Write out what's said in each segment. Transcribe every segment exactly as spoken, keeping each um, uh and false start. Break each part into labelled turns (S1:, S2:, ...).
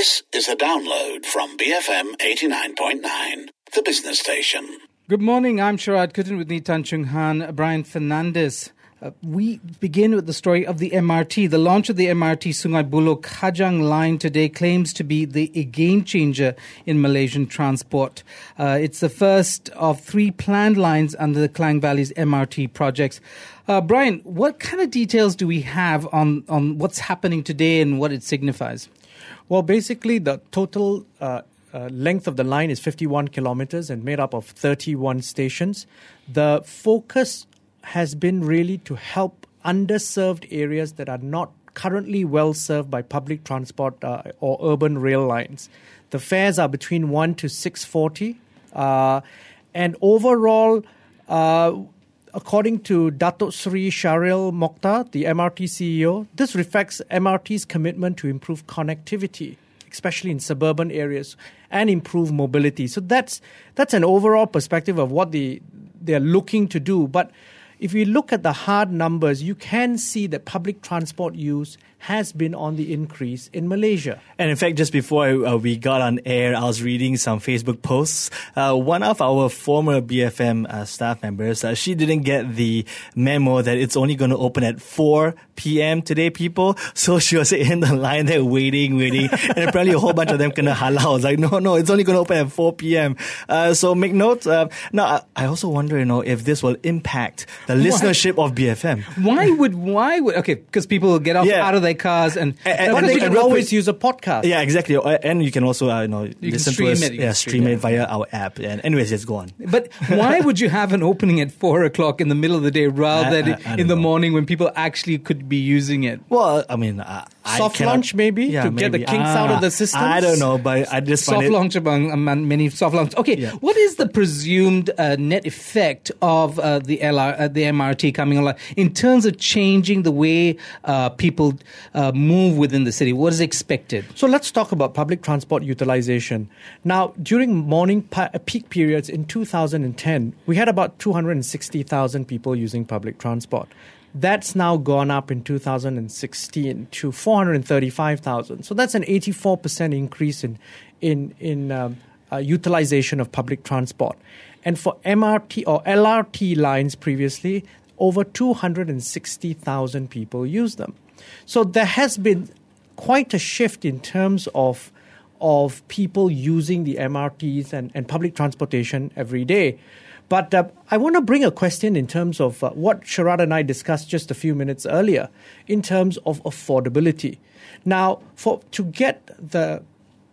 S1: This is a download from B F M eighty-nine point nine, the business station.
S2: Good morning, I'm Sharad Kuttan with Tan Chung Han, Brian Fernandez. Uh, we begin with the story of the M R T. The launch of the M R T Sungai Buloh Kajang line today claims to be the a game changer in Malaysian transport. Uh, it's the first of three planned lines under the Klang Valley's M R T projects. Uh, Brian, what kind of details do we have on, on what's happening today and what it signifies?
S3: Well, basically, the total uh, uh, length of the line is fifty-one kilometers and made up of thirty-one stations. The focus has been really to help underserved areas that are not currently well served by public transport uh, or urban rail lines. The fares are between one to six forty, uh, and overall, uh, according to Datuk Sri Sharil Mokhtar, the M R T C E O, this reflects M R T's commitment to improve connectivity, especially in suburban areas, and improve mobility. So that's that's an overall perspective of what the they're looking to do. But if we look at the hard numbers, you can see that public transport use has been on the increase in Malaysia.
S4: And in fact, just before uh, we got on air, I was reading some Facebook posts. Uh, one of our former B F M uh, staff members, uh, she didn't get the memo that it's only going to open at four p.m. today, people. So she was in the line there waiting, waiting. And apparently a whole bunch of them kind of halal. I was like, no, no, it's only going to open at four p.m. Uh, so make note. Uh, now, I also wonder, you know, if this will impact the listenership why? of B F M.
S2: Why would, why would, okay, because people will get off
S4: yeah.
S2: out of their cars and,
S3: and, and, and they can always use a podcast.
S4: Yeah, exactly. And you can also, uh, you know,
S2: you
S4: listen
S2: to
S4: us.
S2: It,
S4: yeah, stream it via our app. And anyways, just go on.
S2: But why would you have an opening at four o'clock in the middle of the day rather
S4: I,
S2: than
S4: I, I
S2: in the
S4: know.
S2: morning when people actually could be using it?
S4: Well, I mean, uh,
S3: soft
S4: I cannot,
S3: launch maybe
S4: yeah,
S3: to
S4: maybe.
S3: get the kinks
S4: ah,
S3: out of the system.
S4: I don't know, but I just
S2: soft
S4: find it
S2: launch among, among many soft launch. Okay, yeah. What is the presumed uh, net effect of uh, the L R, uh, the M R T coming along in terms of changing the way uh, people uh, move within the city? What is expected?
S3: So let's talk about public transport utilization. Now, during morning pa- peak periods in two thousand ten, we had about two hundred sixty thousand people using public transport. That's now gone up in two thousand sixteen to four hundred thirty-five thousand. So that's an eighty-four percent increase in in in um, uh, utilization of public transport. And for M R T or L R T lines previously, over two hundred sixty thousand people use them. So there has been quite a shift in terms of of people using the M R Ts and, and public transportation every day. But uh, I want to bring a question in terms of uh, what Sharad and I discussed just a few minutes earlier in terms of affordability. Now, for to get the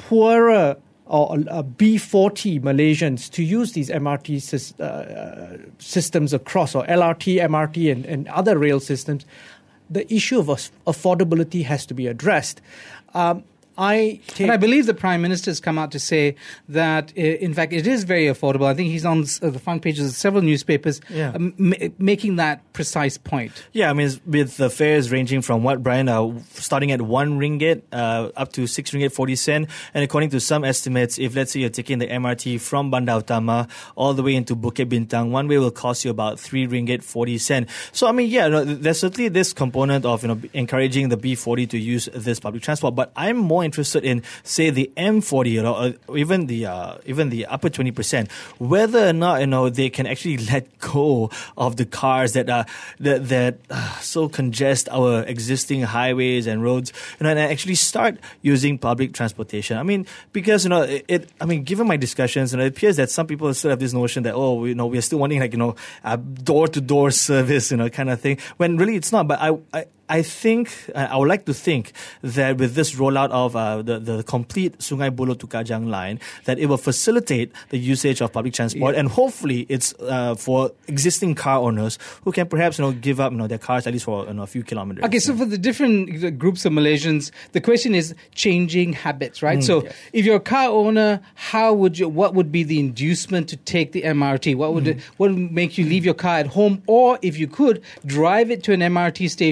S3: poorer or uh, B forty Malaysians to use these M R T sy- uh, systems across, or L R T, M R T, and, and other rail systems, the issue of affordability has to be addressed. Um, I take
S2: and I believe the Prime Minister has come out to say that, uh, in fact, it is very affordable. I think he's on uh, the front pages of several newspapers
S4: yeah.
S2: uh, m- making that precise point.
S4: Yeah, I mean, with the fares ranging from what, Brian, uh, starting at one ringgit uh, up to six ringgit forty cent. And according to some estimates, if let's say you're taking the M R T from Bandar Utama all the way into Bukit Bintang, one way will cost you about three ringgit forty cent. So, I mean, yeah, no, there's certainly this component of, you know, encouraging the B forty to use this public transport. But I'm more interested in, say, the M forty, you know, or even the uh, even the upper twenty percent, whether or not, you know, they can actually let go of the cars that are that that uh, so congest our existing highways and roads, you know, and actually start using public transportation. I mean, because, you know, it, it I mean, given my discussions, you know, it appears that some people still have this notion that, oh, you know, we're still wanting, like, you know, a door-to-door service, you know, kind of thing, when really it's not. But I, I I think, I would like to think that with this rollout of uh, the, the complete Sungai Buloh to Kajang line, that it will facilitate the usage of public transport, yeah. and hopefully it's uh, for existing car owners who can perhaps, you know, give up, you know, their cars at least for, you know, a few kilometers.
S2: Okay, so for the different groups of Malaysians, the question is changing habits, right? Mm, so yes. If you're a car owner, how would you, what would be the inducement to take the M R T? What would, mm. it, what would make you leave your car at home? Or if you could, drive it to an M R T station, park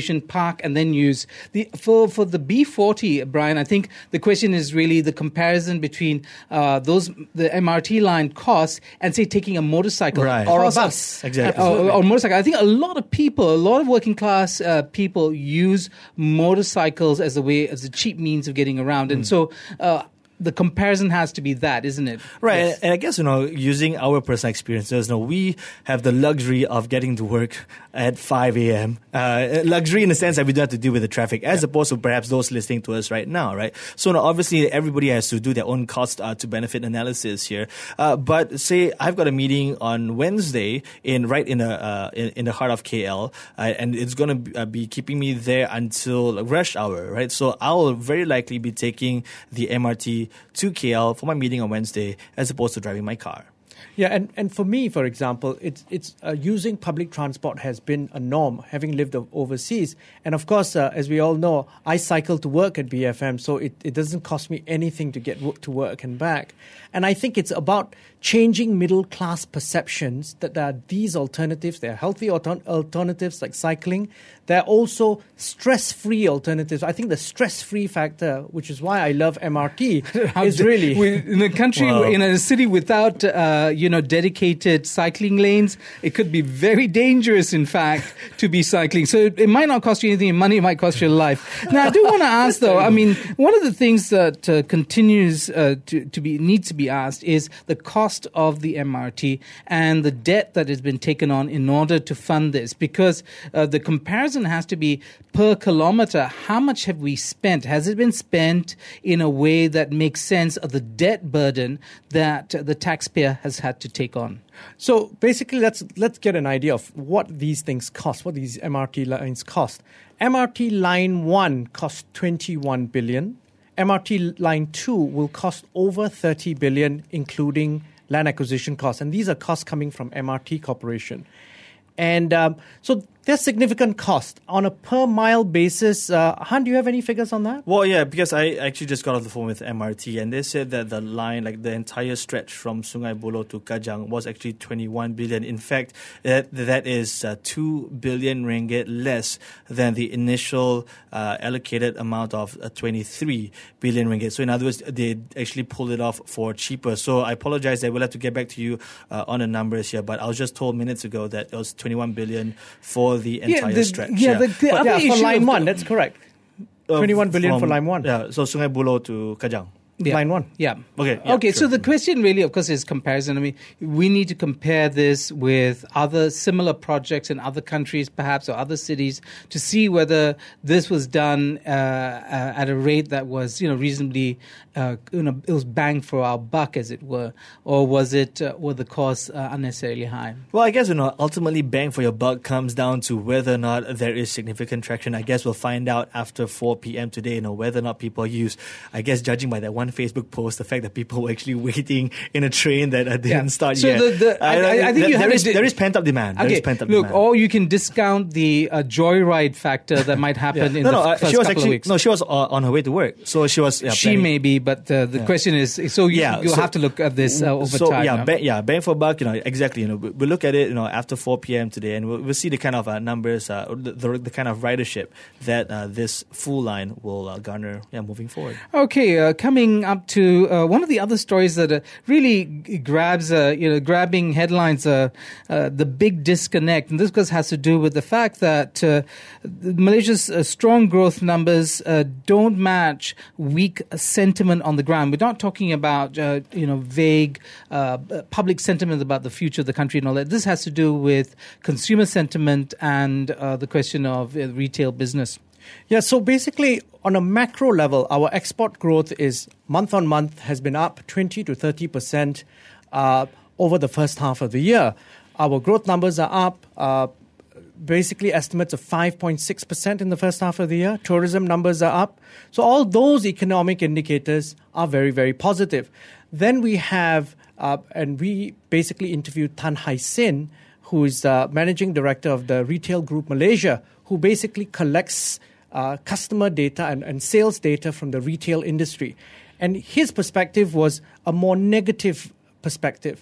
S2: park and then use. The For, for the B forty, Brian, I think the question is really the comparison between uh, those the M R T line costs and, say, taking a motorcycle.
S4: Right.
S3: Or a
S2: Costs
S3: bus.
S2: of-
S4: Exactly.
S2: uh, or, or motorcycle. I think a lot of people, a lot of working class uh, people use motorcycles as a way, as a cheap means of getting around. And so uh, the comparison has to be that, isn't it?
S4: Right,
S2: Yes.
S4: and, and I guess, you know, using our personal experiences, you know, we have the luxury of getting to work at five a.m. Uh, luxury in the sense that we don't have to deal with the traffic, as yeah. opposed to perhaps those listening to us right now, right? So, you know, obviously, everybody has to do their own cost uh, to benefit analysis here. Uh, but say I've got a meeting on Wednesday in right in the uh, in, in the heart of K L, uh, and it's going to uh, be keeping me there until rush hour, right? So I'll very likely be taking the M R T to K L for my meeting on Wednesday as opposed to driving my car.
S3: Yeah, and, and for me, for example, it's it's uh, using public transport has been a norm, having lived o- overseas. And of course, uh, as we all know, I cycle to work at B F M, so it, it doesn't cost me anything to get w- to work and back. And I think it's about changing middle-class perceptions that there are these alternatives. There are healthy alter- alternatives like cycling. There are also stress-free alternatives. I think the stress-free factor, which is why I love M R T, is really...
S2: We, in a country,
S4: Wow.
S2: in a city without, uh, you know, dedicated cycling lanes, it could be very dangerous, in fact, to be cycling. So it, it might not cost you anything in money, it might cost you a life. Now, I do want to ask, though, I mean, one of the things that uh, continues uh, to, to be needs to be asked is the cost of the M R T and the debt that has been taken on in order to fund this, because uh, the comparison has to be per kilometer. How much have we spent? Has it been spent in a way that makes sense of the debt burden that the taxpayer has had to take on?
S3: So basically, let's let's get an idea of what these things cost, what these M R T lines cost. M R T line one costs twenty-one billion. M R T line two will cost over thirty billion, including land acquisition costs, and these are costs coming from M R T Corporation. And um, so there's significant cost. On a per mile basis, uh, Han, do you have any figures on that?
S4: Well, yeah, because I actually just got off the phone with M R T, and they said that the line, like the entire stretch from Sungai Buloh to Kajang, was actually twenty-one billion. In fact, that, that is uh, two billion ringgit less than the initial uh, allocated amount of uh, twenty-three billion ringgit. So in other words, they actually pulled it off for cheaper. So I apologize, I will have to get back to you uh, on the numbers here, but I was just told minutes ago that it was twenty-one billion for the entire
S2: the,
S4: stretch.
S2: Yeah,
S4: yeah.
S2: the, the
S3: But
S2: other
S3: yeah, for
S2: issue
S3: line
S2: of
S3: one,
S2: the-
S3: that's correct.
S4: Uh,
S3: twenty-one billion
S4: from-
S3: for line one.
S4: Yeah, so Sungai Buloh to Kajang.
S2: Yeah.
S3: Line one.
S2: Yeah.
S4: Okay, yeah,
S2: okay. So
S4: sure.
S2: the question really, of course, is comparison. I mean, we need to compare this with other similar projects in other countries, perhaps, or other cities, to see whether this was done uh, uh, at a rate that was, you know, reasonably, uh, you know, it was bang for our buck, as it were, or was it, uh, were the costs uh, unnecessarily high?
S4: Well, I guess, you know, ultimately bang for your buck comes down to whether or not there is significant traction. I guess we'll find out after four p.m. today, you know, whether or not people use, I guess, judging by that one Facebook post, the fact that people were actually waiting in a train that uh, didn't
S2: Yeah.
S4: start
S2: So
S4: yet.
S2: the- the- I- I- I think
S4: there,
S2: you have
S4: there
S2: a
S4: is
S2: di-
S4: there is pent up demand. There
S2: Okay,
S4: is pent up
S2: look,
S4: demand.
S2: or you can discount the uh, joyride factor that might happen in
S4: no,
S2: the
S4: no, uh,
S2: first
S4: she was
S2: couple
S4: actually
S2: of weeks.
S4: no, she was uh, on her way to work, so she was. Yeah,
S2: she
S4: planning-
S2: may be, but uh, the question is, so you,
S4: Yeah,
S2: you'll
S4: so-
S2: have to look at this uh, over
S4: so,
S2: time.
S4: yeah,
S2: no?
S4: bang, yeah, bang for buck. You know, exactly. You know, we, we look at it. You know, after four p.m. today, and we'll, we'll see the kind of uh, numbers, uh, the, the the kind of ridership that uh, this full line will uh, garner. Yeah, moving forward.
S2: Okay, uh, coming up to uh, one of the other stories that uh, really g- grabs, uh, you know, grabbing headlines, uh, uh, the big disconnect, and this goes has to do with the fact that uh, Malaysia's uh, strong growth numbers uh, don't match weak sentiment on the ground. We're not talking about, uh, you know, vague uh, public sentiment about the future of the country and all that. This has to do with consumer sentiment and uh, the question of uh, retail business.
S3: Yeah, so basically, on a macro level, our export growth is month on month has been up twenty to thirty percent uh, over the first half of the year. Our growth numbers are up, uh, basically estimates of five point six percent in the first half of the year. Tourism numbers are up. So all those economic indicators are very, very positive. Then we have, uh, and we basically interviewed Tan Hai Sin, who is the managing director of the Retail Group Malaysia, who basically collects uh, customer data and, and sales data from the retail industry. And his perspective was a more negative perspective.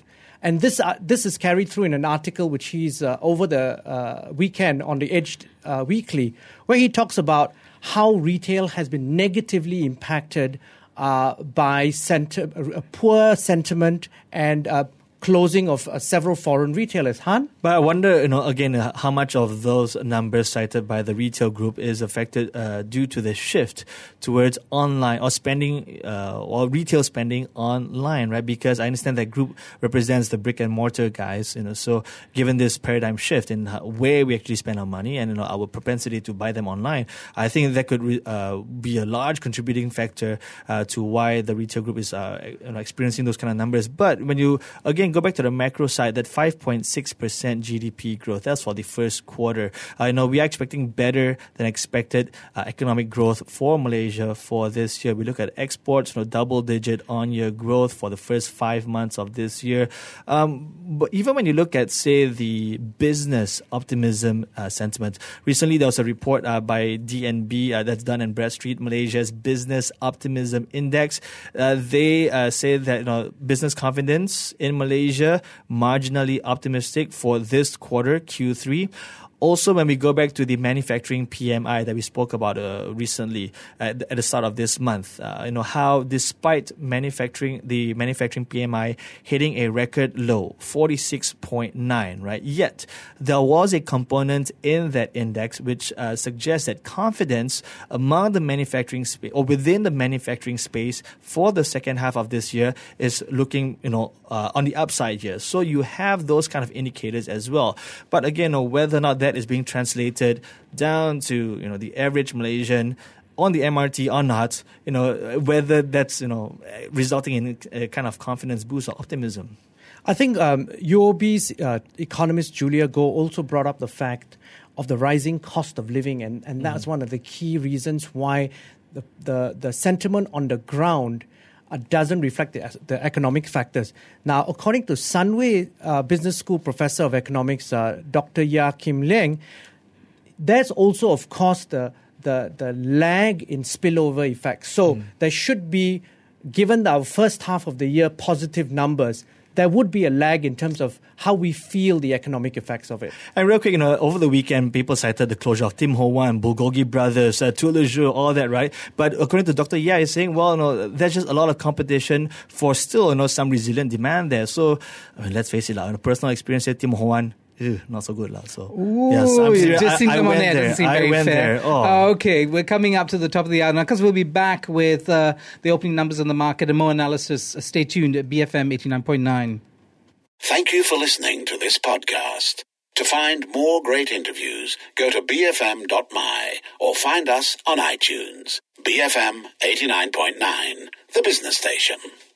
S3: And this uh, this is carried through in an article which he's uh, over the uh, weekend on the Edge uh, Weekly, where he talks about how retail has been negatively impacted uh, by senti- uh, poor sentiment and uh, closing of uh, several foreign retailers. Han?
S4: But I wonder, you know, again, uh, how much of those numbers cited by the retail group is affected uh, due to the shift towards online or spending uh, or retail spending online, right? Because I understand that group represents the brick and mortar guys, you know. So given this paradigm shift in how, where we actually spend our money and, you know, our propensity to buy them online, I think that could re- uh, be a large contributing factor uh, to why the retail group is uh, you know, experiencing those kind of numbers. But when you again go back to the macro side, that five point six percent G D P growth, that's for the first quarter. I uh, know we are expecting better than expected uh, economic growth for Malaysia for this year. We look at exports, you know, double-digit on-year growth for the first five months of this year. Um, but even when you look at, say, the business optimism uh, sentiment, recently there was a report uh, by D N B uh, that's done in Bradstreet, Malaysia's Business Optimism Index. Uh, they uh, say that, you know, business confidence in Malaysia Asia, marginally optimistic for this quarter, Q three. Also, when we go back to the manufacturing P M I that we spoke about uh, recently at the, at the start of this month, uh, you know, how despite manufacturing, the manufacturing P M I hitting a record low, forty-six point nine, right? Yet, there was a component in that index which uh, suggests that confidence among the manufacturing space or within the manufacturing space for the second half of this year is looking, you know, uh, on the upside here. So you have those kind of indicators as well. But again, you know, whether or not that is being translated down to, you know, the average Malaysian on the M R T or not, you know, whether that's, you know, resulting in a kind of confidence boost or optimism.
S3: I think um, U O B's uh, economist Julia Goh also brought up the fact of the rising cost of living, and, and that's mm. one of the key reasons why the, the, the sentiment on the ground uh, doesn't reflect the, the economic factors. Now, according to Sunway uh, Business School professor of economics, uh, Doctor Ya Kim Leong, there's also, of course, the, the, the lag in spillover effects. So mm. there should be, given our first half of the year positive numbers, there would be a lag in terms of how we feel the economic effects of it.
S4: And real quick, you know, over the weekend, people cited the closure of Tim Ho Wan, Bulgogi Brothers, uh, Tour Le Jour, all that, right? But according to Doctor Ya, he's saying, well, you know, there's just a lot of competition for still, you know, some resilient demand there. So, I mean, let's face it, like, in a personal experience here, Tim Ho Wan, ew, not so good. La. So,
S2: Ooh,
S4: yes, I'm serious.
S2: just seems
S4: I, I
S2: on
S4: went
S2: there.
S4: there.
S2: Doesn't seem
S4: I
S2: very
S4: went
S2: fair.
S4: there. Oh.
S2: Oh, okay, we're coming up to the top of the hour now because we'll be back with uh, the opening numbers on the market and more analysis. Stay tuned at B F M eighty-nine point nine.
S1: Thank you for listening to this podcast. To find more great interviews, go to b f m dot m y or find us on iTunes. B F M eighty-nine point nine, the business station.